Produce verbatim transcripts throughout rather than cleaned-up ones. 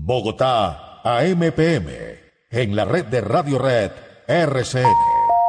Bogotá, A M P M, en la red de Radio Red R C N.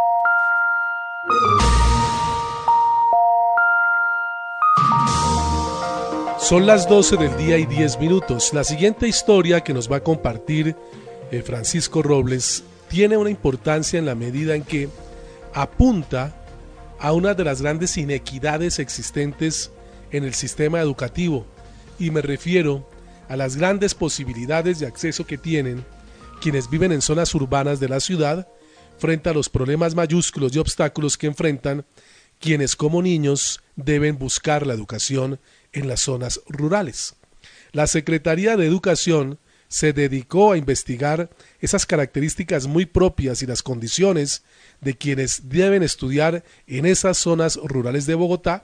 Son las doce del día y diez minutos. La siguiente historia que nos va a compartir eh, Francisco Robles tiene una importancia en la medida en que apunta a una de las grandes inequidades existentes en el sistema educativo, y me refiero a las grandes posibilidades de acceso que tienen quienes viven en zonas urbanas de la ciudad frente a los problemas mayúsculos y obstáculos que enfrentan quienes como niños deben buscar la educación en las zonas rurales. La Secretaría de Educación se dedicó a investigar esas características muy propias y las condiciones de quienes deben estudiar en esas zonas rurales de Bogotá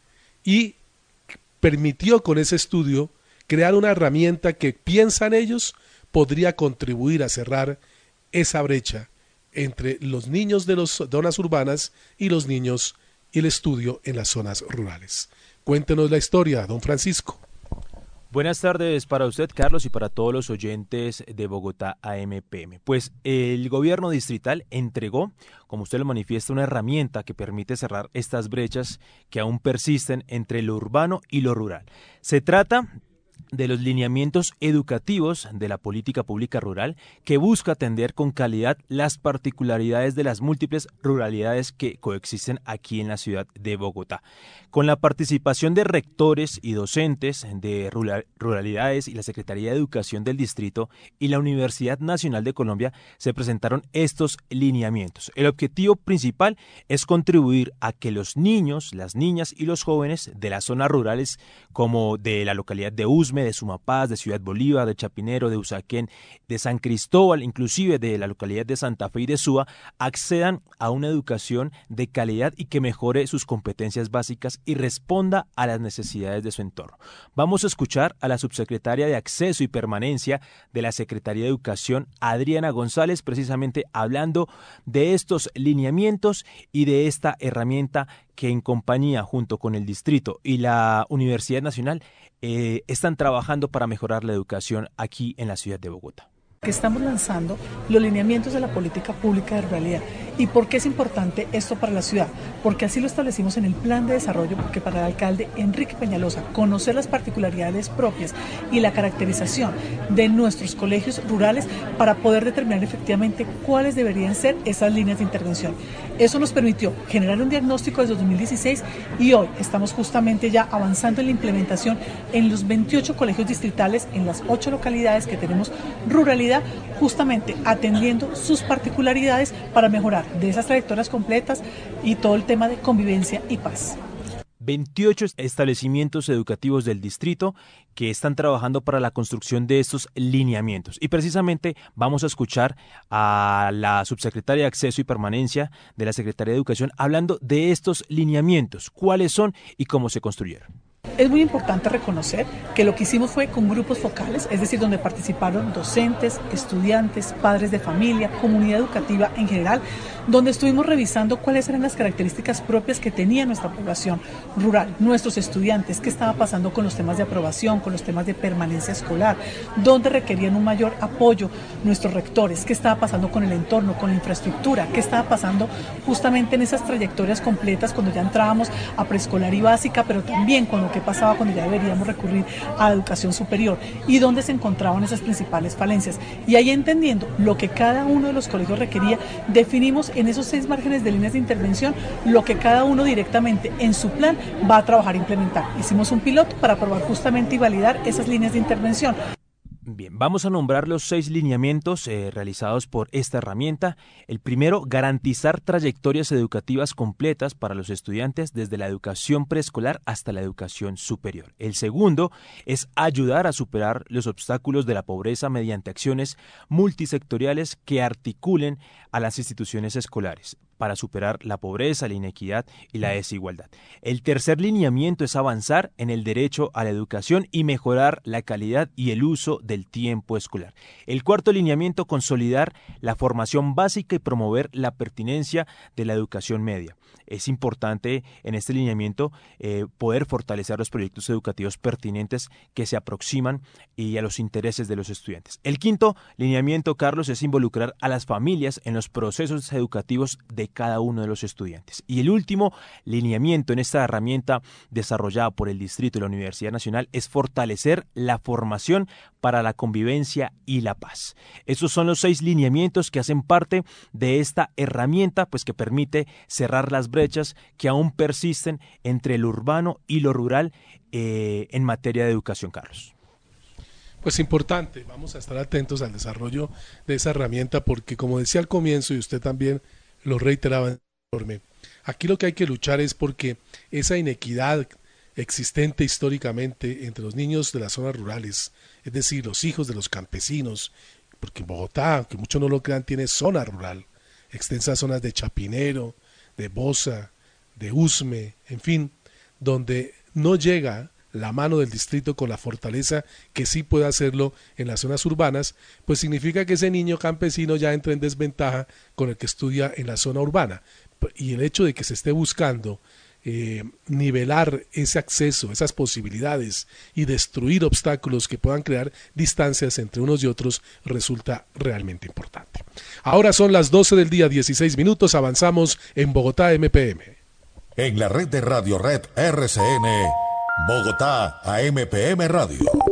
y permitió con ese estudio crear una herramienta que, piensan ellos, podría contribuir a cerrar esa brecha entre los niños de las zonas urbanas y los niños y el estudio en las zonas rurales. Cuéntenos la historia, don Francisco. Buenas tardes para usted, Carlos, y para todos los oyentes de Bogotá A M P M. Pues el gobierno distrital entregó, como usted lo manifiesta, una herramienta que permite cerrar estas brechas que aún persisten entre lo urbano y lo rural. Se trata de los lineamientos educativos de la política pública rural, que busca atender con calidad las particularidades de las múltiples ruralidades que coexisten aquí en la ciudad de Bogotá. Con la participación de rectores y docentes de ruralidades y la Secretaría de Educación del Distrito y la Universidad Nacional de Colombia se presentaron estos lineamientos. El objetivo principal es contribuir a que los niños, las niñas y los jóvenes de las zonas rurales, como de la localidad de Usme, de Sumapaz, de Ciudad Bolívar, de Chapinero, de Usaquén, de San Cristóbal, inclusive de la localidad de Santa Fe y de Suba, accedan a una educación de calidad y que mejore sus competencias básicas y responda a las necesidades de su entorno. Vamos a escuchar a la subsecretaria de Acceso y Permanencia de la Secretaría de Educación, Adriana González, precisamente hablando de estos lineamientos y de esta herramienta que en compañía junto con el Distrito y la Universidad Nacional eh, están trabajando para mejorar la educación aquí en la ciudad de Bogotá. Que estamos lanzando los lineamientos de la política pública de ruralidad. ¿Y por qué es importante esto para la ciudad? Porque así lo establecimos en el plan de desarrollo, porque para el alcalde Enrique Peñalosa conocer las particularidades propias y la caracterización de nuestros colegios rurales para poder determinar efectivamente cuáles deberían ser esas líneas de intervención. Eso nos permitió generar un diagnóstico desde dos mil dieciséis y hoy estamos justamente ya avanzando en la implementación en los veintiocho colegios distritales, en las ocho localidades que tenemos ruralidad, justamente atendiendo sus particularidades para mejorar de esas trayectorias completas y todo el tema de convivencia y paz. veintiocho establecimientos educativos del distrito que están trabajando para la construcción de estos lineamientos. Y precisamente vamos a escuchar a la subsecretaria de Acceso y Permanencia de la Secretaría de Educación hablando de estos lineamientos, cuáles son y cómo se construyeron. Es muy importante reconocer que lo que hicimos fue con grupos focales, es decir, donde participaron docentes, estudiantes, padres de familia, comunidad educativa en general, donde estuvimos revisando cuáles eran las características propias que tenía nuestra población rural, nuestros estudiantes, qué estaba pasando con los temas de aprobación, con los temas de permanencia escolar, dónde requerían un mayor apoyo nuestros rectores, qué estaba pasando con el entorno, con la infraestructura, qué estaba pasando justamente en esas trayectorias completas cuando ya entrábamos a preescolar y básica, pero también con lo que pasaba cuando ya deberíamos recurrir a educación superior y dónde se encontraban esas principales falencias. Y ahí, entendiendo lo que cada uno de los colegios requería, definimos en esos seis márgenes de líneas de intervención lo que cada uno directamente en su plan va a trabajar e implementar. Hicimos un piloto para probar justamente y validar esas líneas de intervención. Bien, vamos a nombrar los seis lineamientos eh, realizados por esta herramienta. El primero, garantizar trayectorias educativas completas para los estudiantes desde la educación preescolar hasta la educación superior. El segundo es ayudar a superar los obstáculos de la pobreza mediante acciones multisectoriales que articulen a las instituciones escolares para superar la pobreza, la inequidad y la desigualdad. El tercer lineamiento es avanzar en el derecho a la educación y mejorar la calidad y el uso del tiempo escolar. El cuarto lineamiento, consolidar la formación básica y promover la pertinencia de la educación media. es importante en este lineamiento eh, poder fortalecer los proyectos educativos pertinentes que se aproximan y a los intereses de los estudiantes. El quinto lineamiento, Carlos, es involucrar a las familias en los procesos educativos de cada uno de los estudiantes. Y el último lineamiento en esta herramienta desarrollada por el Distrito y la Universidad Nacional es fortalecer la formación para la convivencia y la paz. Estos son los seis lineamientos que hacen parte de esta herramienta, pues que permite cerrar las brechas que aún persisten entre lo urbano y lo rural eh, en materia de educación, Carlos. Pues importante, vamos a estar atentos al desarrollo de esa herramienta porque, como decía al comienzo y usted también lo reiteraba en el informe, aquí lo que hay que luchar es porque esa inequidad existente históricamente entre los niños de las zonas rurales, es decir, los hijos de los campesinos, porque Bogotá, aunque muchos no lo crean, tiene zona rural, extensas zonas de Chapinero, de Bosa, de Usme, en fin, donde no llega la mano del distrito con la fortaleza que sí puede hacerlo en las zonas urbanas, pues significa que ese niño campesino ya entra en desventaja con el que estudia en la zona urbana. Y el hecho de que se esté buscando eh, nivelar ese acceso, esas posibilidades y destruir obstáculos que puedan crear distancias entre unos y otros resulta realmente importante. Ahora son las doce del día, dieciséis minutos, avanzamos en Bogotá M P M. En la red de Radio Red R C N, Bogotá A M P M Radio.